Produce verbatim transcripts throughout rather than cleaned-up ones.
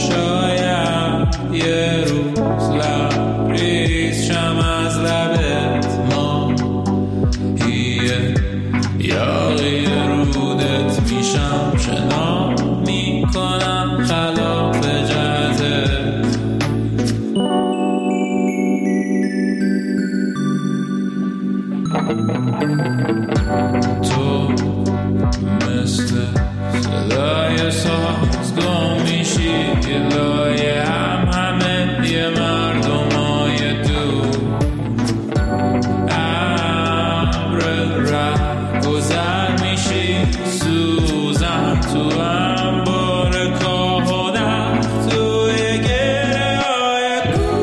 شاید یه روز لبریز شم از لبت ما یه یاقی رودت میشم شنا میکنم خلاف جهتت تو مثل صدای ساز گم میشی لایه هم همه یه مردمای دور عبر ره گذر میشی سوزن تو انبار کاه و نخت توی گره های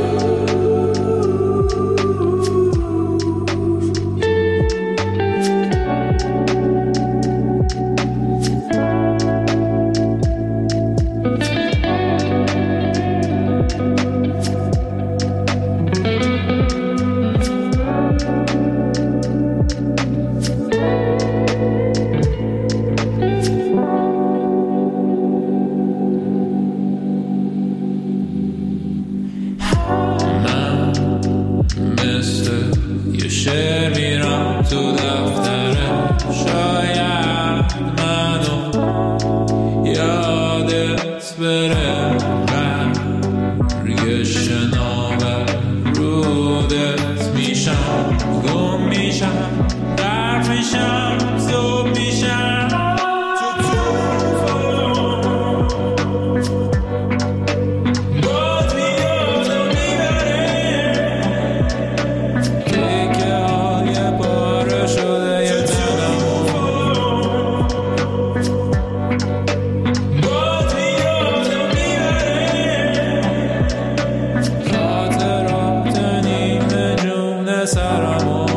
تو دفتر شاید منو یادت بره برگ شناور رودت میشم گم میشم درد میشم زوب میشم تو توفان باد میاد و میبره تکه های باره شده یه دلم باد میاد و میبره خاطرات نیمه جون سرمو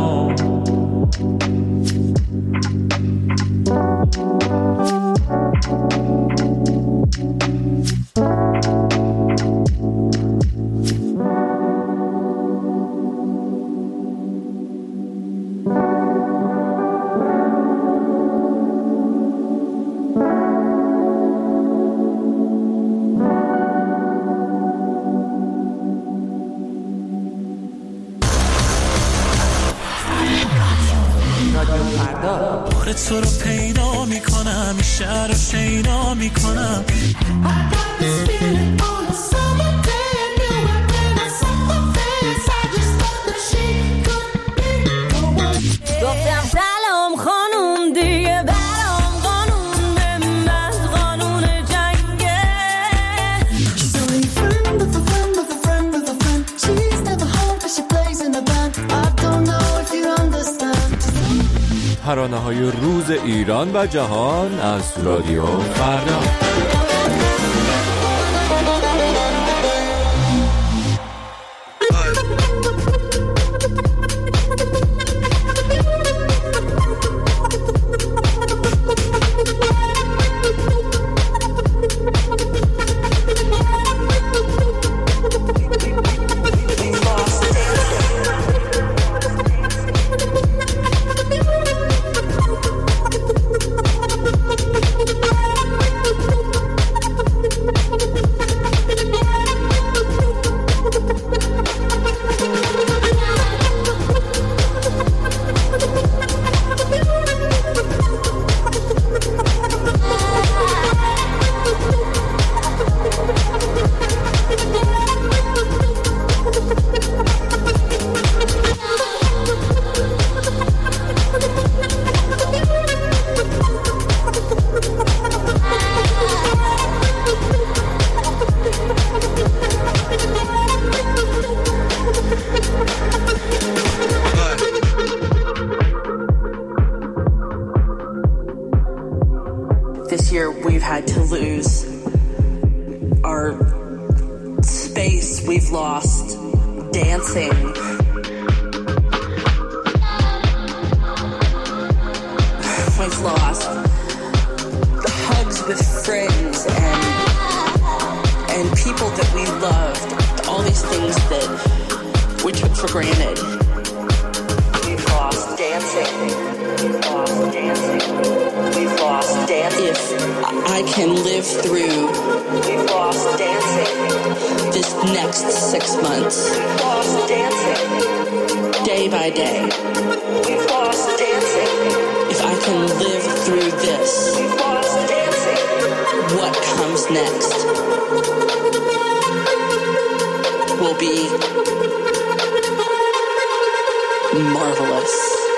بار تو رو پیدا میکنم این شهر رو شیدا میکنم گفتم سلام خانوم دیگه برام قانون به من قانون جنگه She's only a friend of a friend of a friend of a friend. She's never home but she plays in a band. I don't know if you understand. ترانه‌های روز ایران و جهان از رادیو فردا. This year we've had to lose our space, we've lost dancing. We've lost the hugs with friends and and people that we loved, all these things that we took for granted. We've lost dancing. We've lost dancing. We've lost dancing. If I can live through, we've lost dancing. next six months. We've lost dancing. Day by day. We've lost dancing. If I can live through this, we've lost dancing. What comes next will be marvelous.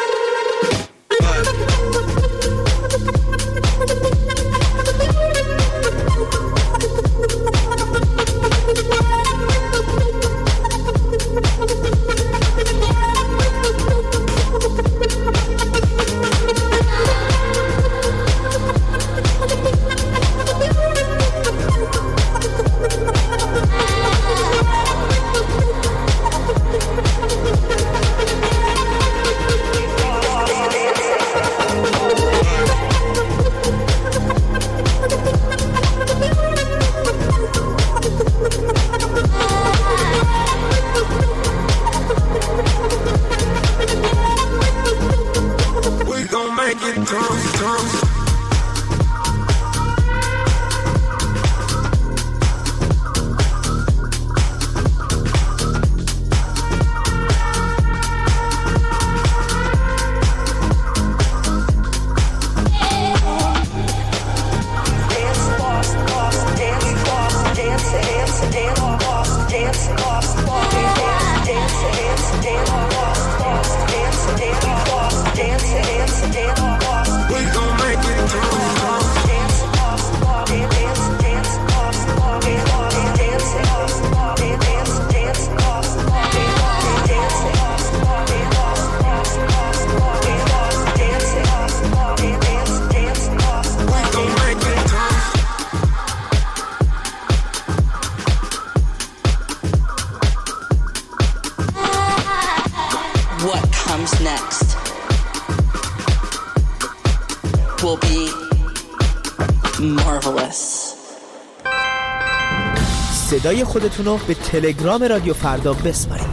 صدای خودتون رو به تلگرام رادیو فردا بسپارید.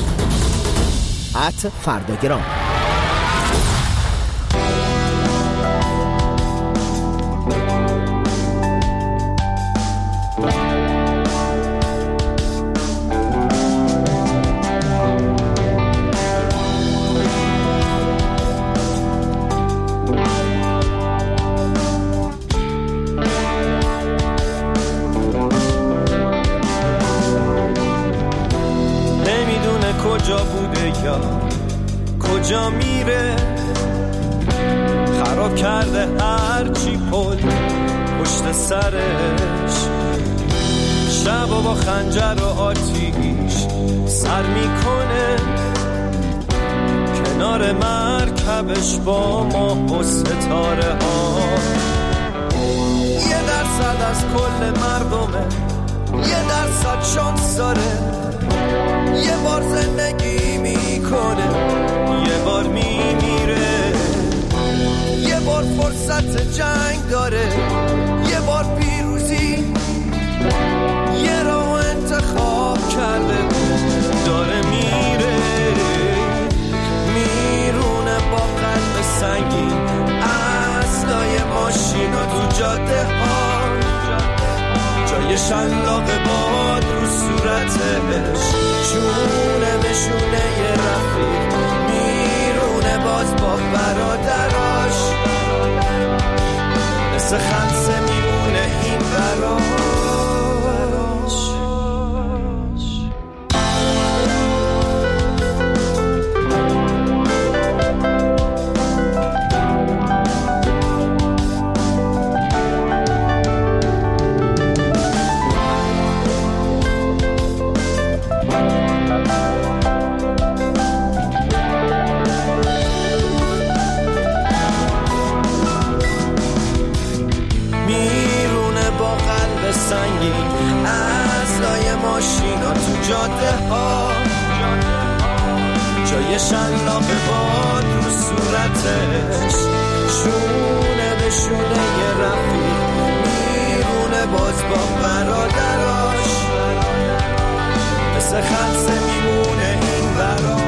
ات فرداگرام. کجا بوده یا کجا میره، خراب کرده هرچی پل پشت سرش، شب و با خنجر و آتیش سر میکنه کنار مرکبش با ما و ستاره ها. یه درصد از کل مردمه، یه درصد شانس داره، یه بار زندگی میکنه، یه بار میمیره، یه بار فرصت جنگ داره، یه بار پیروزی، یه راه انتخاب کرده داره میره، میرونه با قلب سنگین اصلای ماشینا تو جاده ها، جای شلاق باد رو صورتش، شونه به شونه یه رفیق میرونه باز با برادراش، مثل خمسه میمونه این براش. سنگین اصلای ماشینا تو جاده ها، جای شلاق باد رو صورتش، شونه به شونه یه رفیق میرونه باز با برادراش، مثل خلصه میمونه این براش.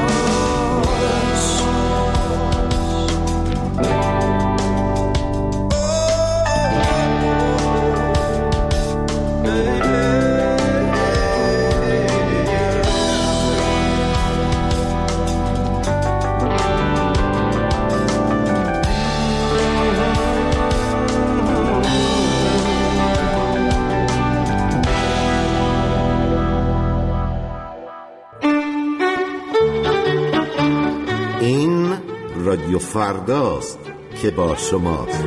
رادیو فرداست که با شماست.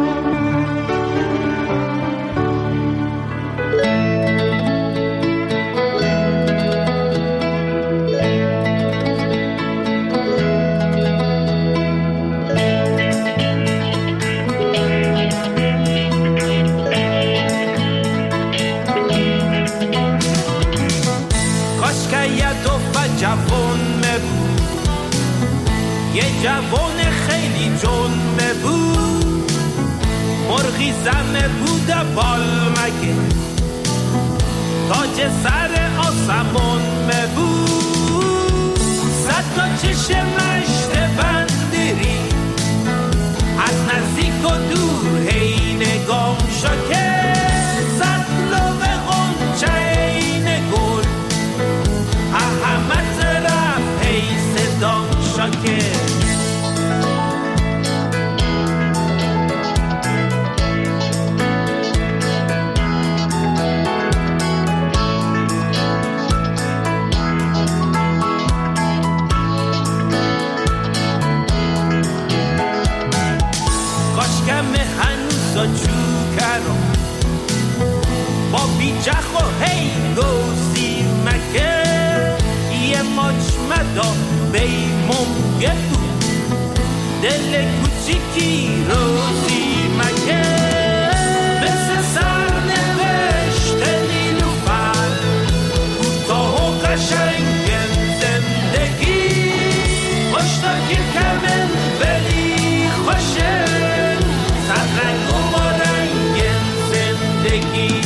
جوان خیلی جنبه بود، مرغی زمه بود بالمگه، تاج سر آسمون بود، صد تا چشم مشت بندری از نزدیک و دور هی نگام شا که صد لوب غنچه این گل احمد رفت هی صدام شا که با بیجخ و هی گوزی مکه یه مجمدا بیمونگه بود دل کوچیکی روزی مکه مثل سرنوشت نیلوفر کوتاه و قشنگ زندگی خوشتاکی کمن ولی خوشه صد رنگ و با رنگ زندگی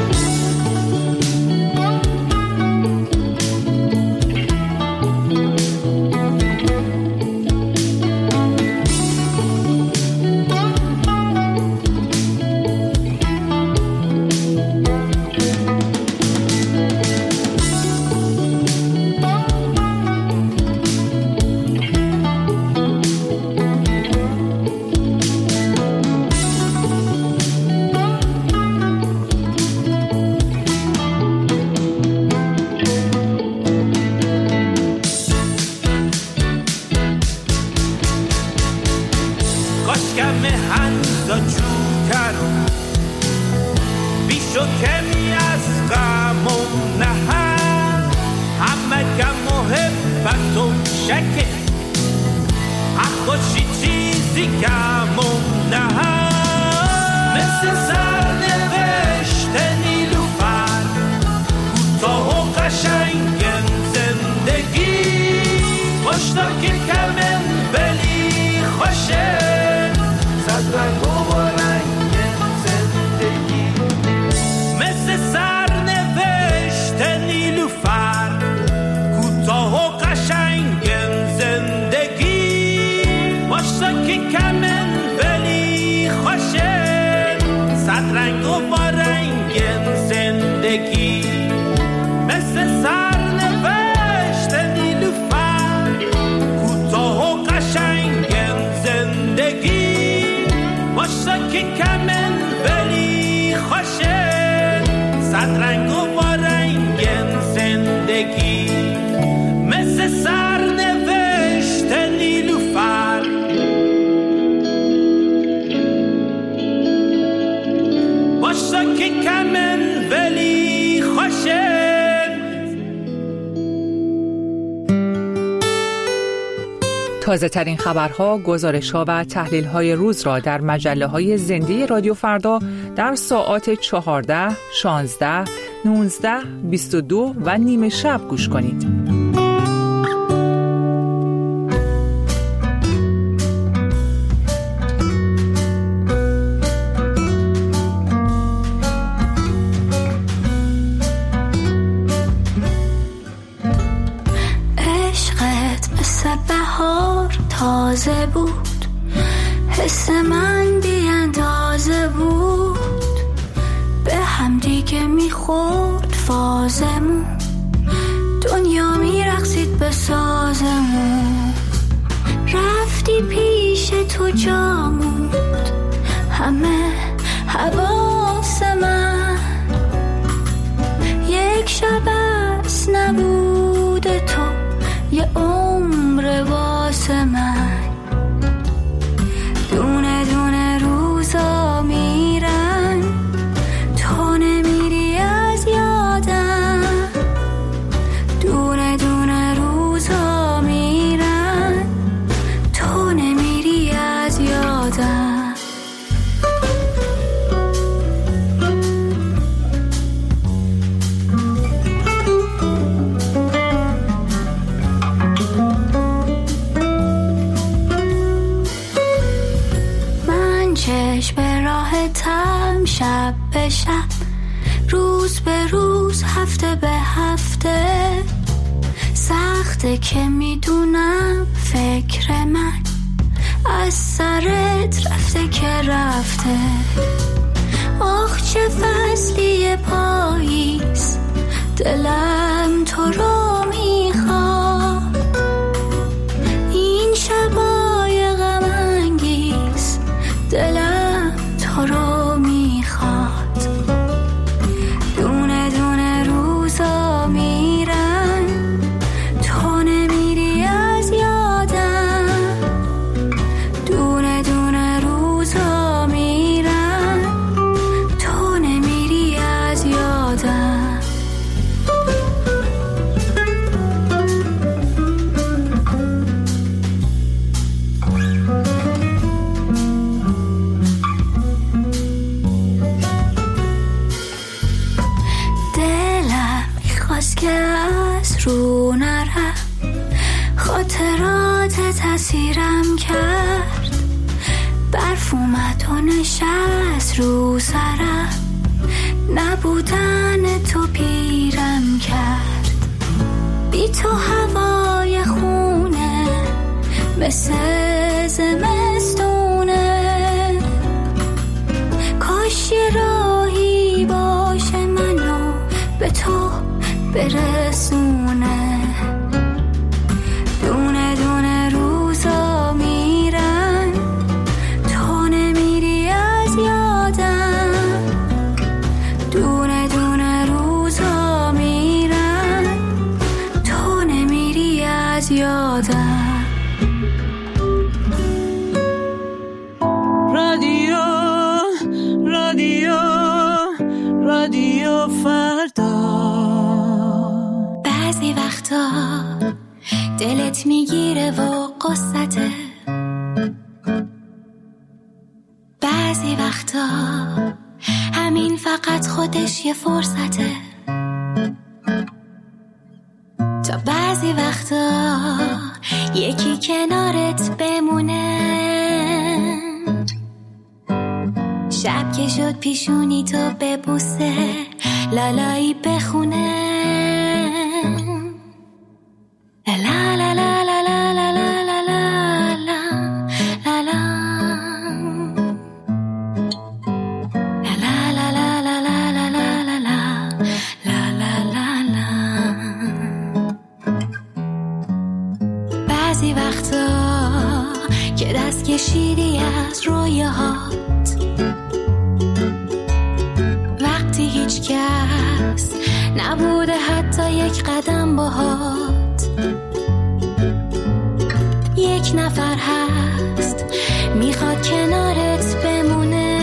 تازه ترین خبرها، گزارش‌ها و تحلیل‌های روز را در مجله‌های زنده رادیو فردا در ساعات چهارده، شانزده، نوزده، بیست و دو و نیمه شب گوش کنید. تازه بود، حس من بی اندازه بود، به هم دیگه میخورد فازمون، دنیا میرقصید به سازمون، رفتی پیش تو جا موند همه حواس من، یک شب از نبود تو یه عمر واسه من، شب به شب، روز به روز، هفته به هفته. سخته که میدونم فکر من از سرت رفته که رفته. آخ چه فصلی پاییز، دلم تو رو میخواد. این شبای غم انگیز، دلم تو رو میخواد. دونه دونه روزا میرن، تو نمیری از یادم. دونه دونه روزا میرن، تو نمیری از یادم. دلم میخواست که از رو نرم، خاطرات تأثیرم کرد. برف اومد و نشست رو سرم، نبودن تو پیرم کرد. بی تو هوای خونه مثل زمستونه. کاش یه راهی باشه منو به تو برسونه. دونه دونه روزا میرن، تو نمیری از یادم. دونه دونه روزا میرن، تو نمیری از یادم. رادیو رادیو رادیو فردا. بعضی وقتا دلت میگیره و قصته، بعضی وقتا همین فقط خودش یه فرصته. تا بعضی وقتا یکی کنارت بمونه، شب که شد پیشونی تو ببوسه، لالایی بخونه. لا لا لا لا لا لا لا لا لا لا لا لا لا لا لا. بعضی وقتا که دست کشیدی از رویاهات، وقتی هیچ کس نبوده حتی یک قدم باهات. یک نفر هست میخواد کنارت بمونه،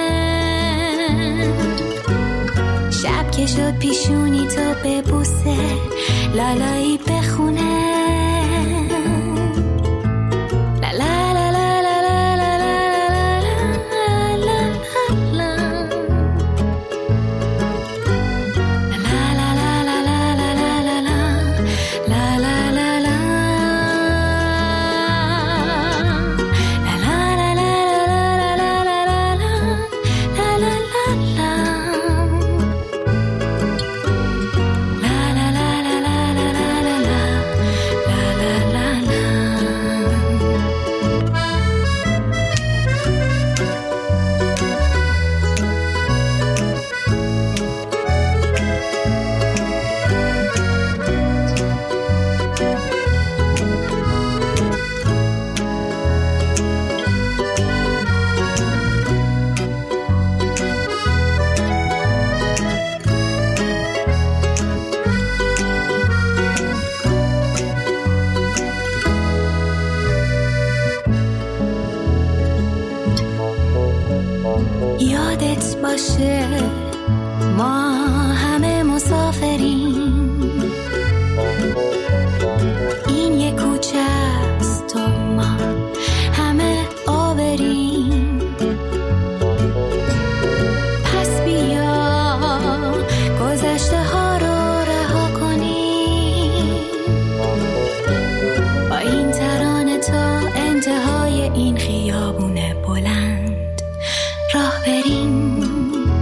شب که شد پیشونی تو ببوسه، لالایی بخونه. یادت باشه ما همه مسافریم، این یک کوچه است و ما همه آوریم. پس بیا گذشته ها رو رها کنیم، با این ترانه تا انتهای این خیابون بلند راه بریم.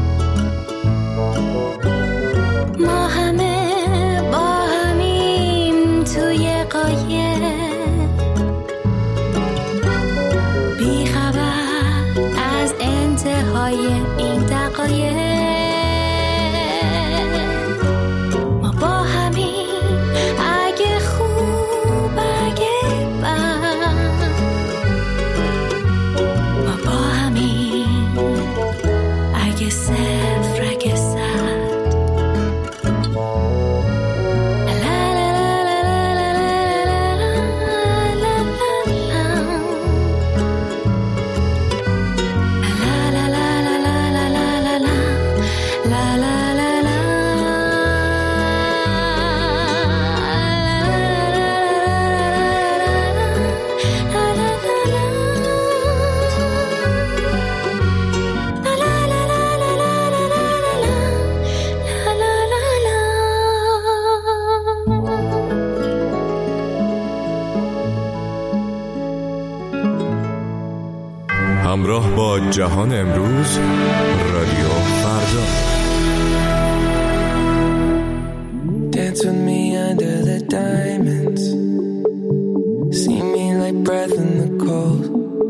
همراه با جهان امروز، رادیو فردا. Dance with me under the diamonds. See me like breath in the cold.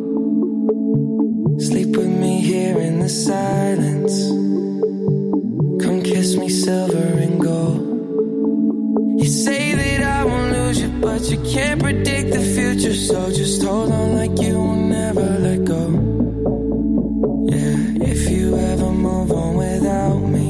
Sleep with me here in the silence. Come kiss me silver and gold. You say that I won't lose you, but you can't predict the future. So just hold on like you will never let go. Yeah, if you ever move on without me,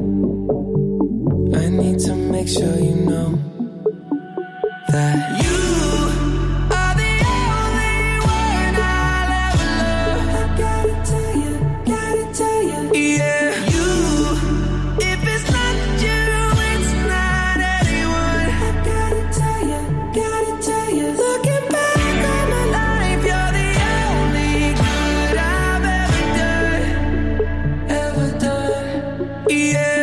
I need to make sure you know that you are the only one I'll ever love. I gotta tell you, gotta tell you, yeah. You, if it's not you, it's not anyone. I gotta tell you, gotta tell you. Looking back on my life, you're the only good I've ever done, ever done, yeah.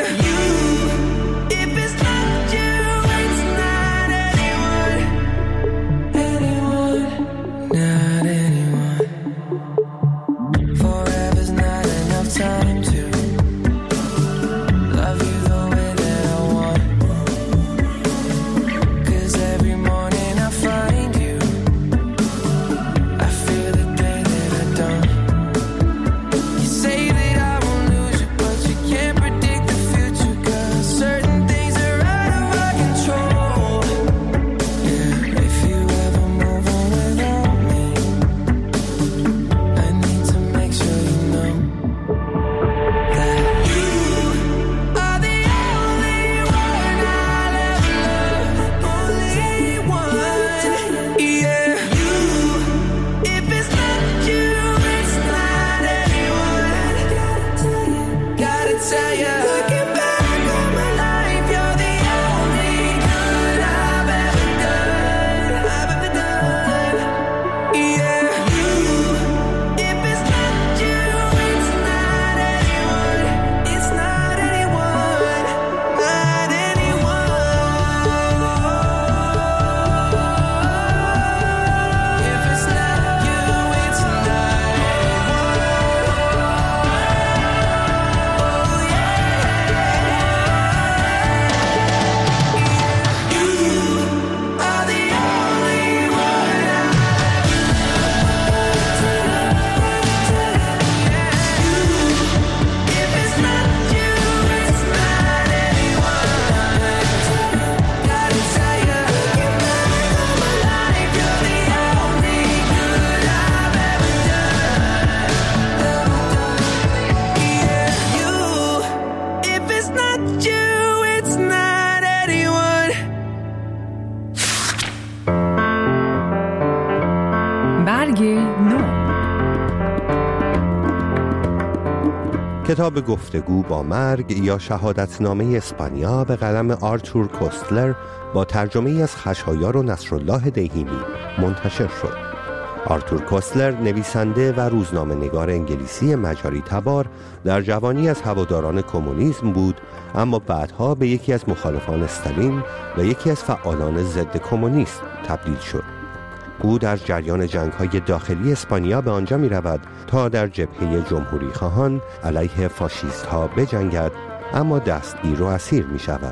کتاب گفتگو با مرگ یا شهادتنامه اسپانیا به قلم آرتور کوستلر با ترجمه از خشایار و نصرالله دیهیمی منتشر شد. آرتور کوستلر نویسنده و روزنامه نگار انگلیسی مجاری تبار در جوانی از هواداران کمونیسم بود، اما بعدها به یکی از مخالفان استالین و یکی از فعالان ضد کمونیسم تبدیل شد. او در جریان جنگ‌های داخلی اسپانیا به آنجا می‌رود تا در جبهه جمهوری خواهان علیه فاشیست‌ها بجنگد، اما دستگیر و اسیر می‌شود.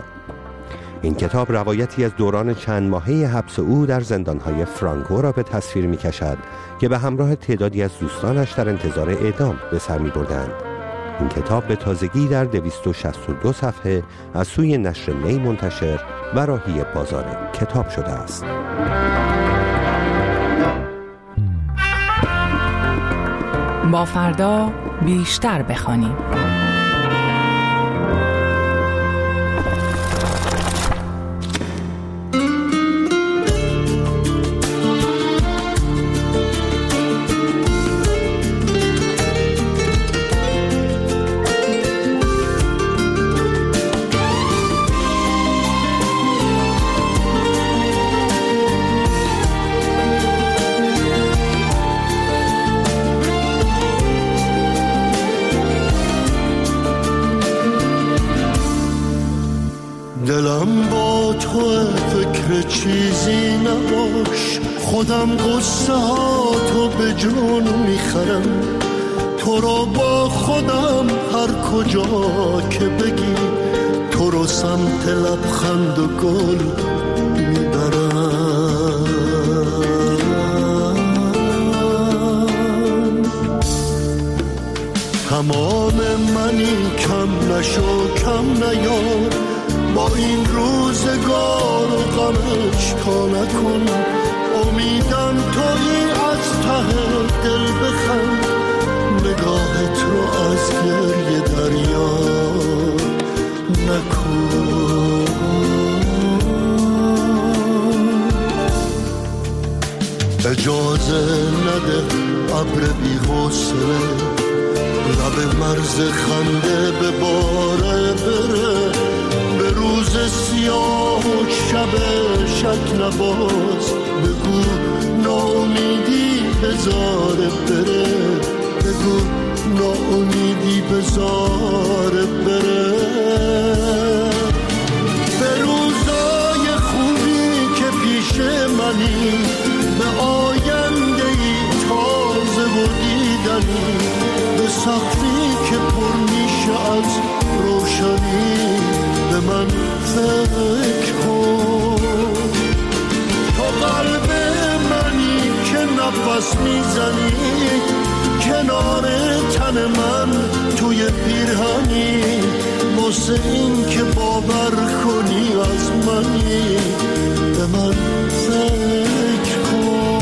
این کتاب روایتی از دوران چند ماهه حبس او در زندان‌های فرانکو را به تصویر می‌کشد که به همراه تعدادی از دوستانش در انتظار اعدام به سر می‌بردند. این کتاب به تازگی در دویست و شصت و دو صفحه از سوی نشر نی منتشر و راهی بازار کتاب شده است. با فردا بیشتر بخوانیم. دلم با تو فکر چیزی نباش، خودم قصه ها تو به جون میخرم. تو رو با خودم هر کجا که بگی، تو رو سمت لبخند و گل میبرم. تمام منی کم نشو کم نیار، با این روزگار و غمش تا نکن. امیدم تویی از ته دل بخند، نگاهت رو از گریه دریا نکن. اجازه نده ابر بی حوصله لب مرز خنده به باره بره، به روز سیاه و شب شک نباز. بگو ناامیدی بذاره بره، بگو ناامیدی بذاره بره. به روزای خوبی که پیش منی، به آیندهی تازه و دیدنی، به سقفی که پر میشه از روشنی، به من فکر کن. تو قلب منی که نفس میزنی، کنار تن من توی پیرهنی، واسه این که باور کنی از منی، به من فکر کن.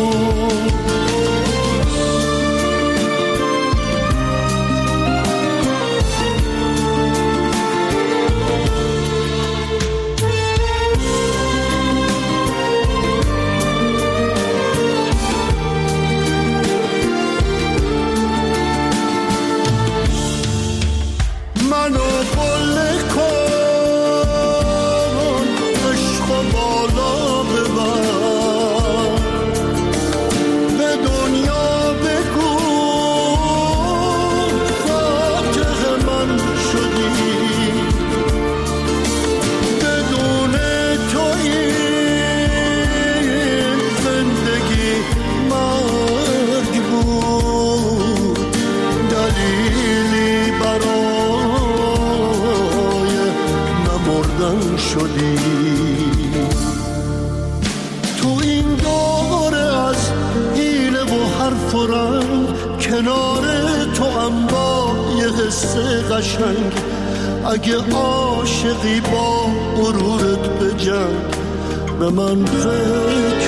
منو بله کن، عشق و بالا ببر، به دنیا بگو فاتح من شدی. بدون تو این زندگی مرگ بود، دلیلی برای نمردن شدی. تو این دوره از حیله و حرف و رنگ، کنار تو هم با یه حس قشنگ. اگه عاشقی با غرورت بجنگ، به من فکر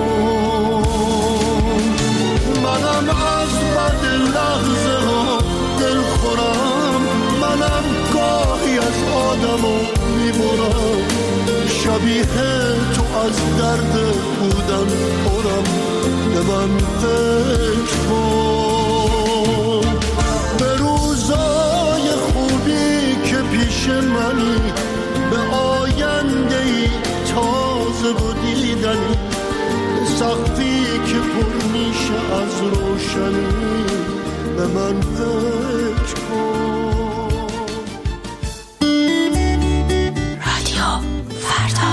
کن. منم از بد لحظه ها دل خورم، منم گاهی از آدمو میبرم. شبیه تو از درد بودن پرم، به من فکر کن. به روزای خوبی که پیش منی، به آیندهی تازه و دیدنی، به سقفی که پر میشه از روشنی، به من فکر کن. رادیو فردا.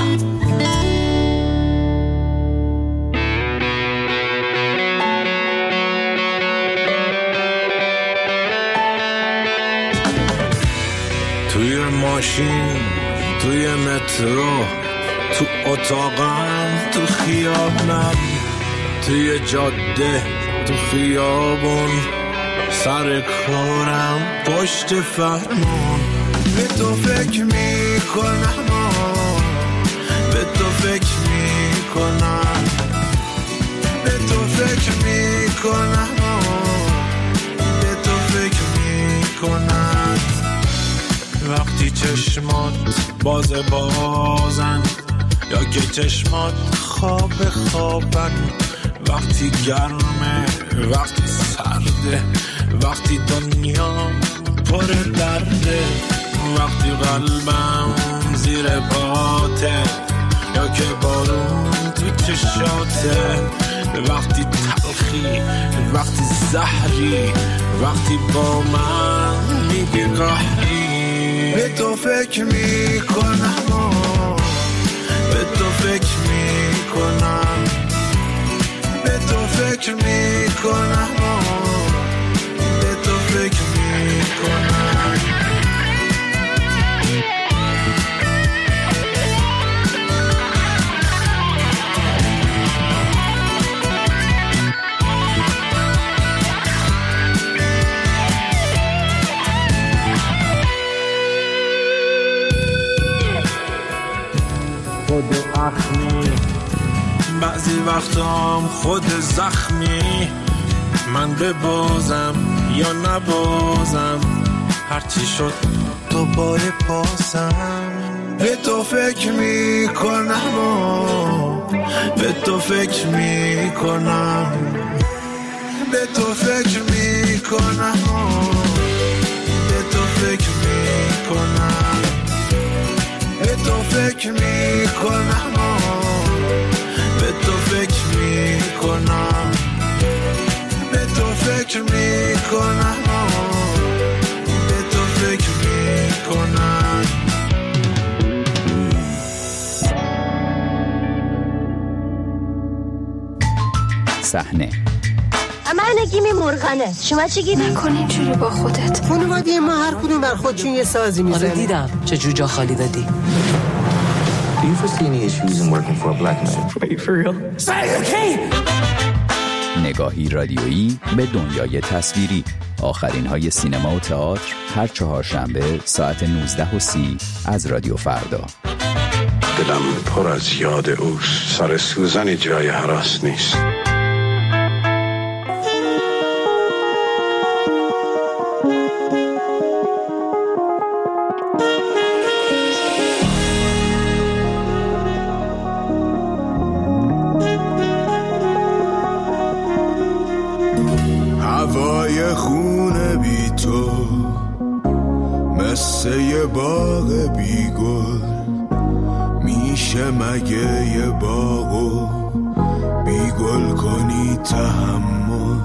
توی ماشین، توی مترو، تو اتاقم، تو خیابونم، توی جاده، تو خیابون، سر کارم، پشت فرمون. به تو فکر میکنم، به تو فکر میکنم، به تو فکر میکنم، به تو فکر میکنم. وقتی چشمات باز بازن، یا که چشمات خواب خوابن، وقتی گرمه، وقتی سرده، وقتی دنیام پر درده، وقتی قلبم زیر پاته، یا که بارون تو چشاته، وقتی تلخی، وقتی زهری، وقتی با من میگی قهری. به تو فکر میکنم، به تو فکر میکنم، به تو فکر میکنم، به خود اخمی، بعضی وقتام خود زخمی. من ببازم یا نبازم، هرچی شد دوباره بازم. به تو فکر میکنم و به تو فکر میکنم، به تو فکر میکنم و به تو فکر میکنم، به تو فکر میکنم و به تو فکر میکنم، به تو فکر میکنم و به تو فکر میکنم. صحنه من نگیم مرغنه، شما چی گیدی؟ نکن اینجوری با خودت. خانواده ما هر کدوم بر خودشون یه سازی میزنه. آره دیدم چه جوجا خالی دادی. Do you foresee any issues in working for a black man? Wait, for real? نگاهی رادیویی به دنیای تصویری. آخرین های سینما و تئاتر هر چهارشنبه ساعت نوزده و سی از رادیو فردا. دلم پر از یاد اوست، سر سوزن جای هراس نیست. هوای خونه بی تو مثل یه باغ بی گل، میشه مگه یه باغو بی گل کنی تحمل؟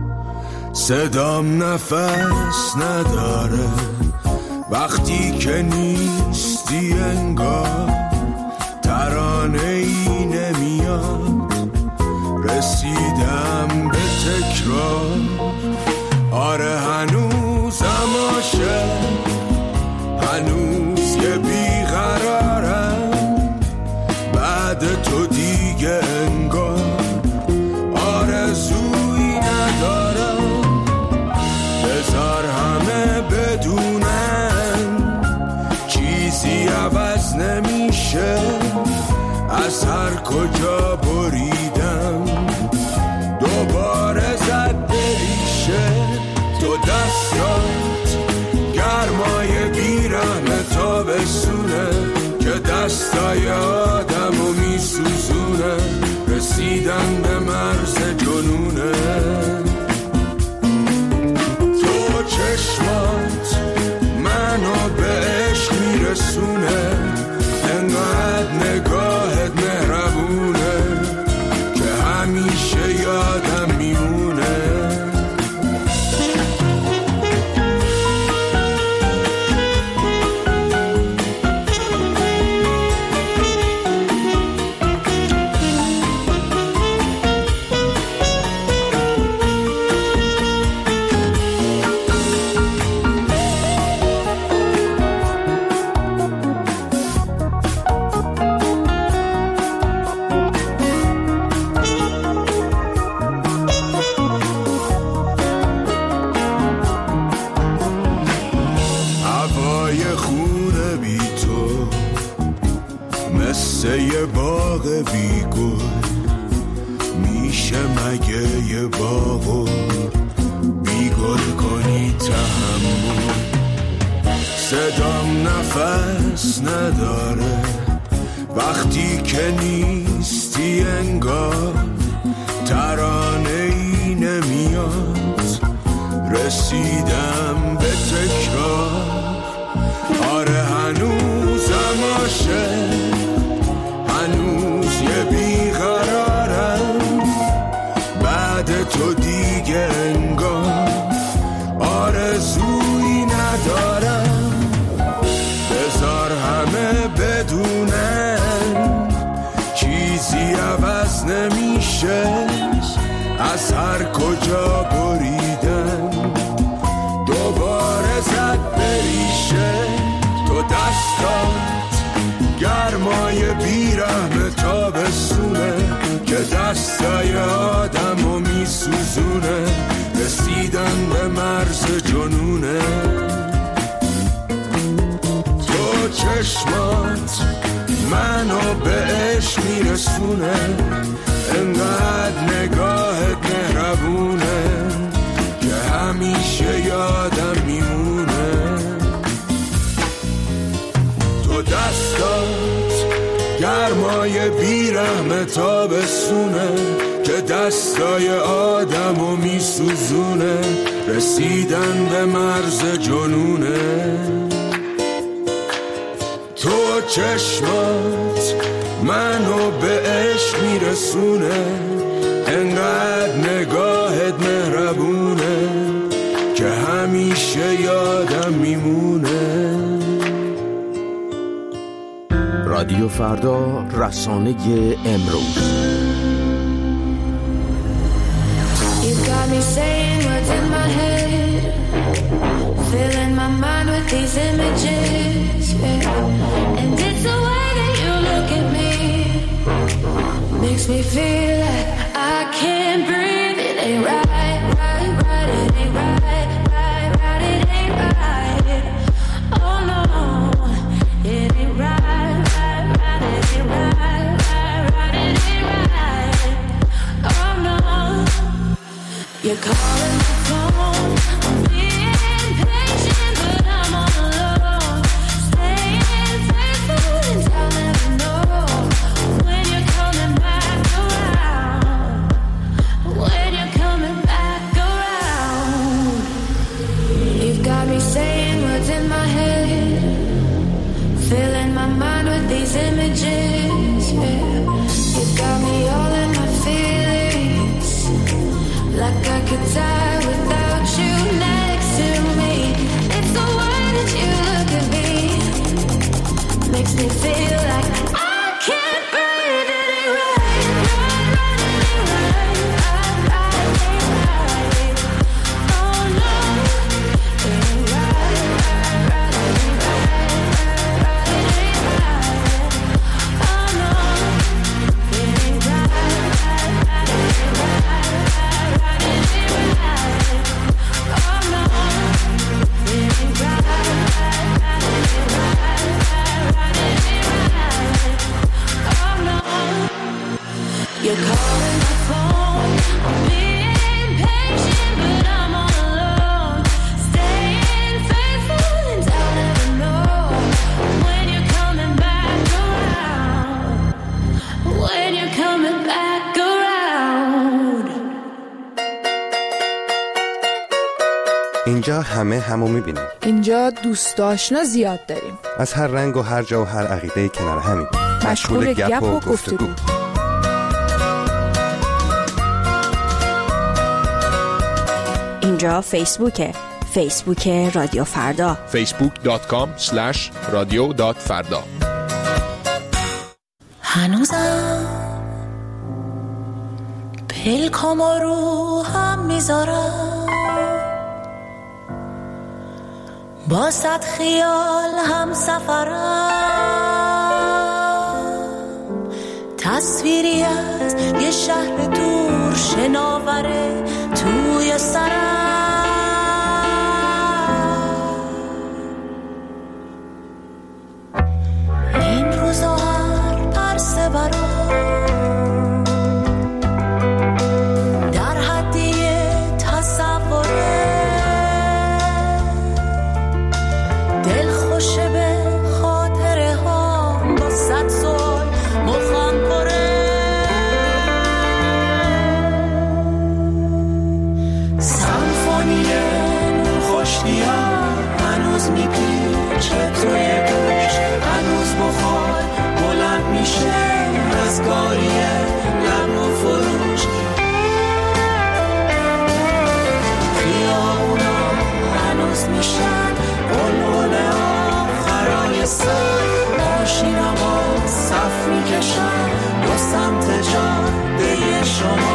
صدام نفس نداره وقتی که نیستی، انگار ترانه ای نمیاد. رسیدم به تکرار، آره هنوزم عاشق، هنوز یه بیقرارم. بعد تو دیگه انگار آرزویی ندارم. بذار همه بدونن چیزی عوض نمیشه، از هر کجا بریدم دوباره زد بریشه. تو دستات گرمای بیرحم تابستونه که دستای آدمو میسوزونه. رسیدن به مرز جنونه، تو چشمات منو به عشق میرسونه. انقدر نگاهت مهربونه که همیشه یادم میمونه. یه باغ بی گل، میشه مگه یه باغو بی گل کنی تحمل؟ صدام نفس نداره وقتی که نیستی، انگار ترانه ای نمیاد. رسیدم به تکرار، آره هنوزم عاشق، هنوز یه بیقرارم. بعد تو دیگه انگار آرزویی ندارم. بذار همه بدونن چیزی عوض نمیشه، از هر کجا بریدن دوباره زد بریشه. تو دستات گرمای بیرحم تابستونه که دستای آدمو میسوزونه. رسیدن به مرز جنونه، تو چشمات منو منو بهش میرسونه، انقدر نگاهت مهربونه که همیشه یادم میمونه. تو دستات گرمای بیرحم تابستونه که دستای آدمو میسوزونه، رسیدن به مرز جنونه. تو چشمات منو به عشق میرسونه، انقدر نگاهت مهربونه که همیشه یادم میمونه. رادیو فردا، رسانه امروز. You got me saying what's in my head, filling my mind with these images, yeah. And it's the way that you look at me, makes me feel like I can't breathe. It ain't right, right, right, it ain't right, right, right, it ain't right. Oh no, it ain't right, right, right, it ain't right, right, right, it ain't right. Oh no. You're calling my phone, I'm being patient, but I'm all alone. Staying faithful and I'll never know when you're coming back around. When you're coming back around. You've got me saying what's in my head, filling my mind with these images, yeah. You've got me all in my feelings, like I could die without you next to me. It's the way that you look at me, makes me feel like I can't breathe. It ain't right, right, right, it ain't right, right, right, it ain't right. Oh no, it ain't right, right, right, it ain't right, right, right, it ain't right. Oh no, it ain't right, right, right, it ain't right. You're calling my phone, I'm being patient, but I'm all alone. Staying faithful and I'll never know when you're coming back around. When you're coming back around. اینجا همه همو میبینیم. اینجا دوست آشنا زیاد داریم. از هر رنگ و هر جا و هر عقیده کنار همین. مشغول گپ و گفتگو. اینجا فیسبوکه. فیسبوک رادیو فردا. فیسبوک دات کام اسلش رادیو دات فردا. هنوزم پلکامو رو هم میذارم، با صد خیال هم سفرم، تصویری از یه شهر دور شناوره توی سرم. این روزا هر پرسه برام در حدی تصوره، دل خوشه به خاطره ها با صد سال مخم پره. سمفونی نور خوشنیا هنوز میپیچه توی گوش، هنوز بخار بلند میشه از گاریه لب و فروش. خیابونا هنوز میشن بلبل آخرای سر، ماشینا با صف میکشن دو سمت جاده شما.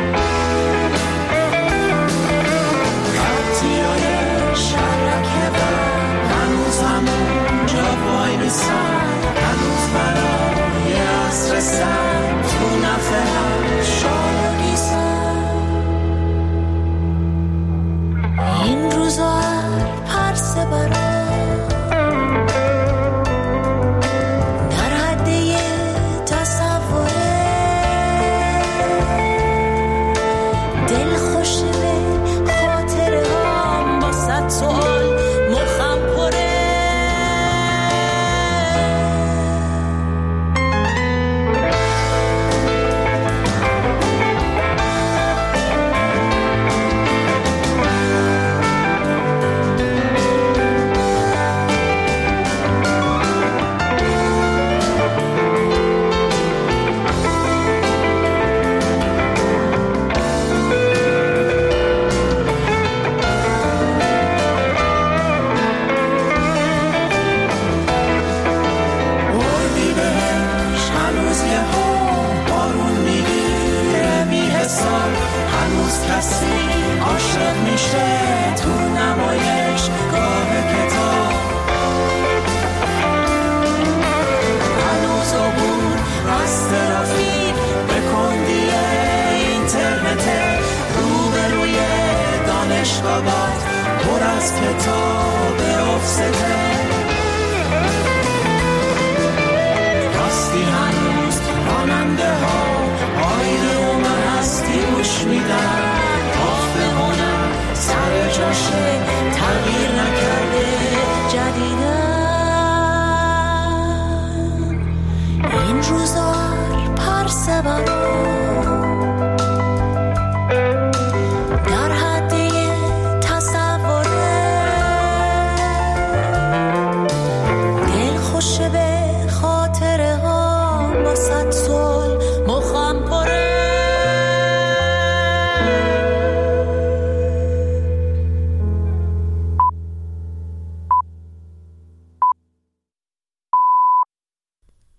خطیای شرکه بر هنوز همون جا وای میسن، هنوز برای عصر سر تو نفه هم شاگی سن. این روزا هر پرسه برام در حد یه هنوز کسی عاشق میشه تو نمایش گاه کتاب، هنوز عبور از ترافیک به کندی اینترنت، روبروی دانشگاه پر از کتاب افسته. راستی هنوز راننده ها آیده اومد هستی گوش میدن، آخ به هنر سر جاشه تغییر نکرده جدیدن. این روزار پرسه برا در حد تصوره، دل خوشه به خاطره ها با صد